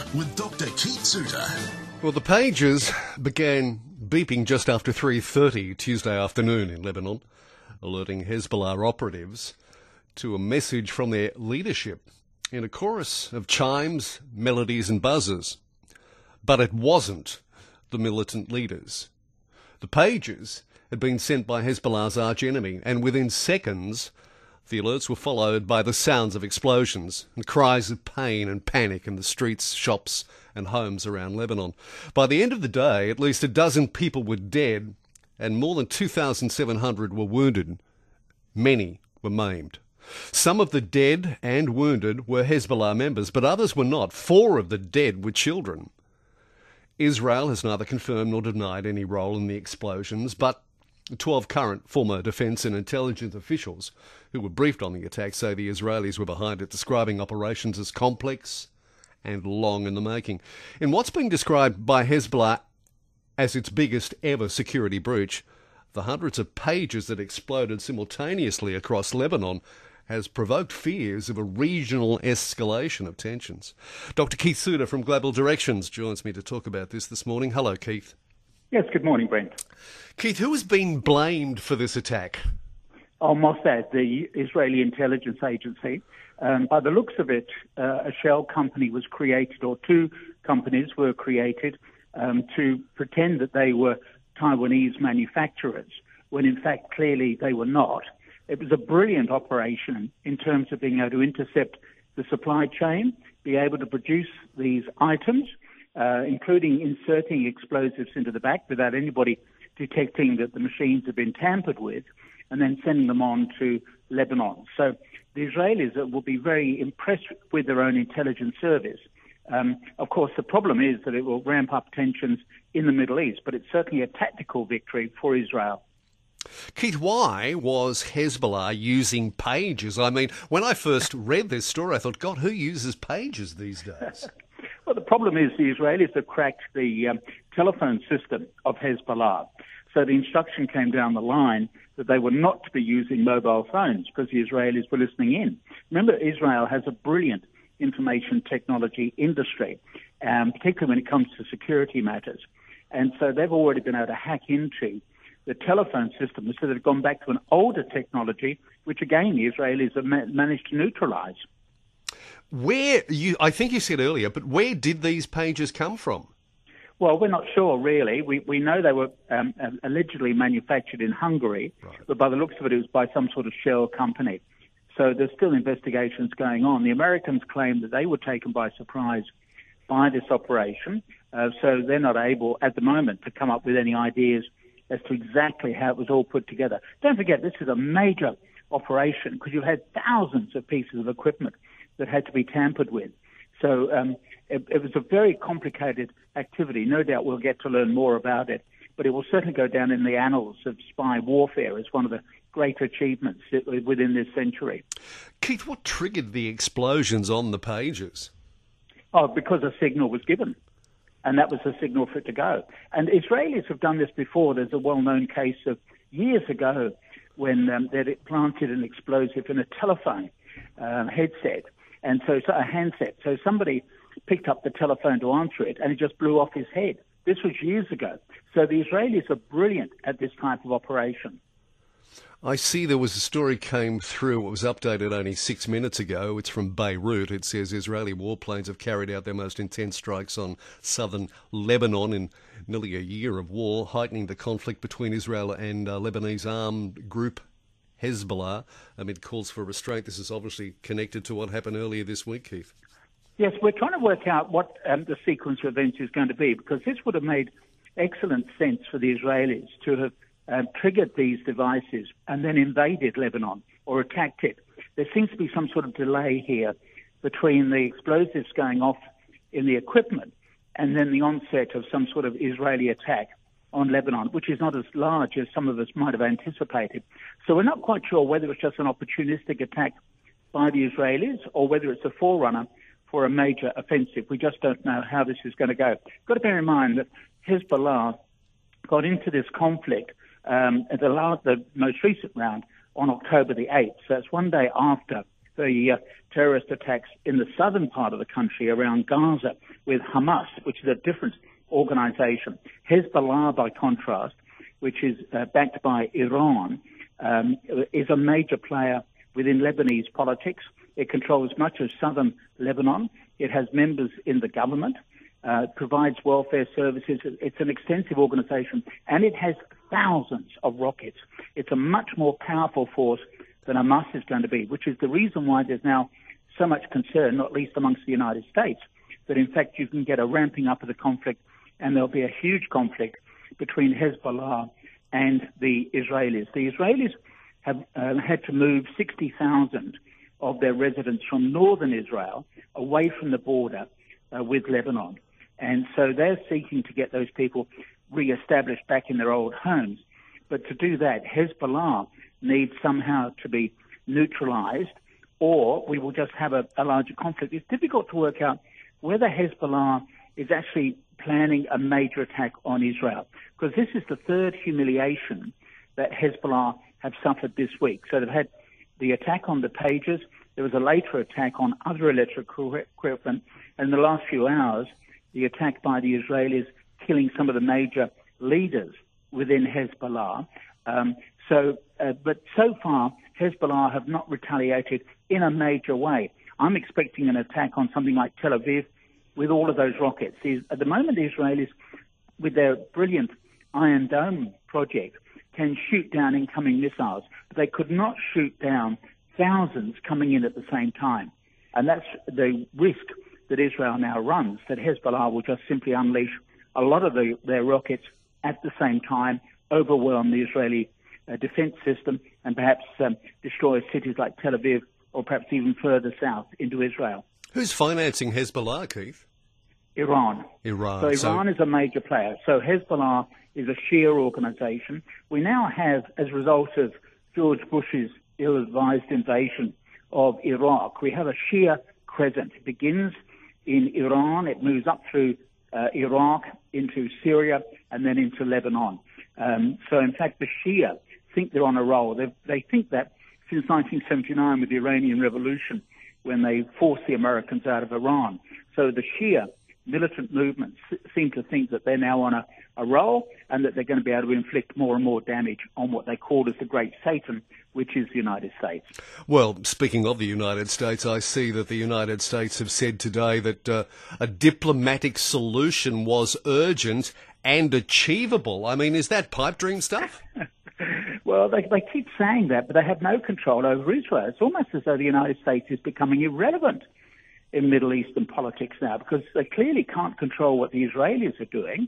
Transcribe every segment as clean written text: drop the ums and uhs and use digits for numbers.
with Dr. Keith Suter. Well, the pagers began beeping just after 3:30 Tuesday afternoon in Lebanon, alerting Hezbollah operatives to a message from their leadership in a chorus of chimes, melodies and buzzers. But it wasn't the militant leaders. The pagers had been sent by Hezbollah's arch-enemy, and within seconds the alerts were followed by the sounds of explosions and cries of pain and panic in the streets, shops and homes around Lebanon. By the end of the day, at least a dozen people were dead and more than 2,700 were wounded. Many were maimed. Some of the dead and wounded were Hezbollah members, but others were not. 4 of the dead were children. Israel has neither confirmed nor denied any role in the explosions, but 12 current former defence and intelligence officials who were briefed on the attack say the Israelis were behind it, describing operations as complex and long in the making. In what's being described by Hezbollah as its biggest ever security breach, the hundreds of pages that exploded simultaneously across Lebanon has provoked fears of a regional escalation of tensions. Dr. Keith Suter from Global Directions joins me to talk about this morning. Hello, Keith. Yes, good morning, Brent. Keith, who has been blamed for this attack? Mossad, the Israeli intelligence agency. By the looks of it, a shell company was created, or 2 companies were created to pretend that they were Taiwanese manufacturers, when in fact clearly they were not. It was a brilliant operation in terms of being able to intercept the supply chain, be able to produce these items, including inserting explosives into the back without anybody detecting that the machines have been tampered with, and then sending them on to Lebanon. So the Israelis will be very impressed with their own intelligence service. Of course, the problem is that it will ramp up tensions in the Middle East, but it's certainly a tactical victory for Israel. Keith, why was Hezbollah using pages? I mean, when I first read this story, I thought, God, who uses pages these days? Well, the problem is the Israelis have cracked the telephone system of Hezbollah. So the instruction came down the line that they were not to be using mobile phones because the Israelis were listening in. Remember, Israel has a brilliant information technology industry, particularly when it comes to security matters. And so they've already been able to hack into the telephone system, so they've gone back to an older technology, which again the Israelis have managed to neutralize. I think you said earlier, but where did these pages come from? Well, we're not sure, really. We know they were allegedly manufactured in Hungary, right, but by the looks of it, it was by some sort of shell company. So there's still investigations going on. The Americans claim that they were taken by surprise by this operation, so they're not able, at the moment, to come up with any ideas as to exactly how it was all put together. Don't forget, this is a major operation because you had thousands of pieces of equipment that had to be tampered with. So it was a very complicated activity. No doubt we'll get to learn more about it, but it will certainly go down in the annals of spy warfare as one of the great achievements within this century. Keith, what triggered the explosions on the pages? Oh, because a signal was given, and that was the signal for it to go. And Israelis have done this before. There's a well-known case of years ago when they planted an explosive in a telephone headset, and so a handset. So somebody picked up the telephone to answer it, and it just blew off his head. This was years ago. So the Israelis are brilliant at this type of operation. I see there was a story came through. It was updated only 6 minutes ago. It's from Beirut. It says Israeli warplanes have carried out their most intense strikes on southern Lebanon in nearly a year of war, heightening the conflict between Israel and Lebanese armed group Hezbollah amid calls for restraint. This is obviously connected to what happened earlier this week, Keith. Yes, we're trying to work out what the sequence of events is going to be, because this would have made excellent sense for the Israelis to have triggered these devices and then invaded Lebanon or attacked it. There seems to be some sort of delay here between the explosives going off in the equipment and then the onset of some sort of Israeli attack on Lebanon, which is not as large as some of us might have anticipated. So we're not quite sure whether it's just an opportunistic attack by the Israelis or whether it's a forerunner for a major offensive. We just don't know how this is going to go. Got to bear in mind that Hezbollah got into this conflict at the most recent round on October the 8th. So it's one day after the terrorist attacks in the southern part of the country around Gaza with Hamas, which is a different organization. Hezbollah, by contrast, which is backed by Iran, is a major player within Lebanese politics. It controls much of southern Lebanon. It has members in the government, provides welfare services. It's an extensive organization, and it has thousands of rockets. It's a much more powerful force than Hamas is going to be, which is the reason why there's now so much concern, not least amongst the United States, that in fact you can get a ramping up of the conflict, and there'll be a huge conflict between Hezbollah and the Israelis. The Israelis have had to move 60,000 of their residents from northern Israel away from the border with Lebanon. And so they're seeking to get those people re-established back in their old homes. But to do that, Hezbollah needs somehow to be neutralized, or we will just have a larger conflict. It's difficult to work out whether Hezbollah is actually planning a major attack on Israel, because this is the third humiliation that Hezbollah have suffered this week. So they've had the attack on the pages. There was a later attack on other electrical equipment. And in the last few hours, the attack by the Israelis killing some of the major leaders within Hezbollah. But so far, Hezbollah have not retaliated in a major way. I'm expecting an attack on something like Tel Aviv with all of those rockets. At the moment, the Israelis, with their brilliant Iron Dome project, can shoot down incoming missiles, but they could not shoot down thousands coming in at the same time. And that's the risk that Israel now runs, that Hezbollah will just simply unleash a lot of their rockets at the same time, overwhelm the Israeli defense system, and perhaps destroy cities like Tel Aviv, or perhaps even further south into Israel. Who's financing Hezbollah, Keith? Iran. So Iran is a major player. So Hezbollah is a Shia organization. We now have, as a result of George Bush's ill-advised invasion of Iraq, we have a Shia crescent. It begins in Iran, it moves up through Iraq, into Syria, and then into Lebanon. So in fact, the Shia think they're on a roll. They think that since 1979 with the Iranian Revolution, when they forced the Americans out of Iran. So the Shia militant movements seem to think that they're now on a roll, and that they're going to be able to inflict more and more damage on what they call as the Great Satan, which is the United States. Well, speaking of the United States, I see that the United States have said today that a diplomatic solution was urgent and achievable. I mean, is that pipe dream stuff? Well, they keep saying that, but they have no control over Israel. It's almost as though the United States is becoming irrelevant in Middle Eastern politics now, because they clearly can't control what the Israelis are doing,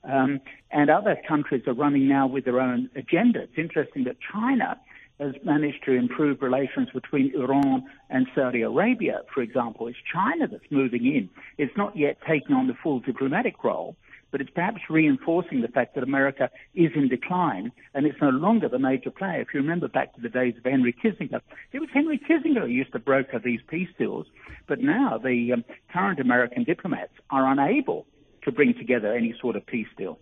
and other countries are running now with their own agenda. It's interesting that China has managed to improve relations between Iran and Saudi Arabia, for example. It's China that's moving in. It's not yet taking on the full diplomatic role, but it's perhaps reinforcing the fact that America is in decline, and it's no longer the major player. If you remember back to the days of Henry Kissinger, it was Henry Kissinger who used to broker these peace deals, but now the current American diplomats are unable to bring together any sort of peace deal.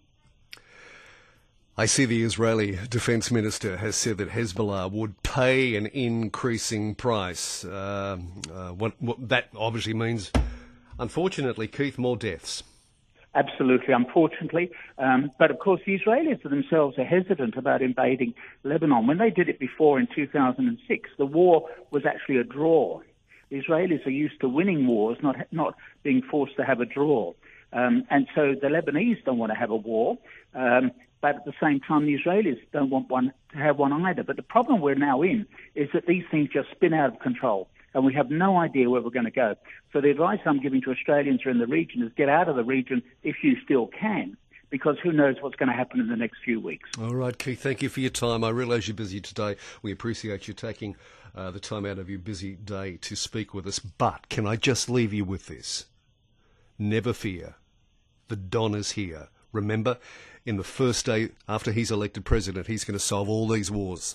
I see the Israeli defense minister has said that Hezbollah would pay an increasing price. What that obviously means, unfortunately, Keith, more deaths. Absolutely, unfortunately. But of course, the Israelis themselves are hesitant about invading Lebanon. When they did it before in 2006, the war was actually a draw. The Israelis are used to winning wars, not being forced to have a draw. And so the Lebanese don't want to have a war. But at the same time, the Israelis don't want to have one either. But the problem we're now in is that these things just spin out of control, and we have no idea where we're going to go. So the advice I'm giving to Australians who are in the region is get out of the region if you still can, because who knows what's going to happen in the next few weeks. All right, Keith, thank you for your time. I realise you're busy today. We appreciate you taking the time out of your busy day to speak with us. But can I just leave you with this? Never fear. The Don is here. Remember, in the first day after he's elected president, he's going to solve all these wars.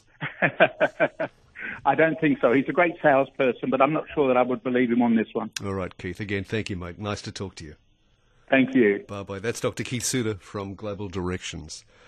I don't think so. He's a great salesperson, but I'm not sure that I would believe him on this one. All right, Keith. Again, thank you, mate. Nice to talk to you. Thank you. Bye-bye. That's Dr. Keith Suter from Global Directions.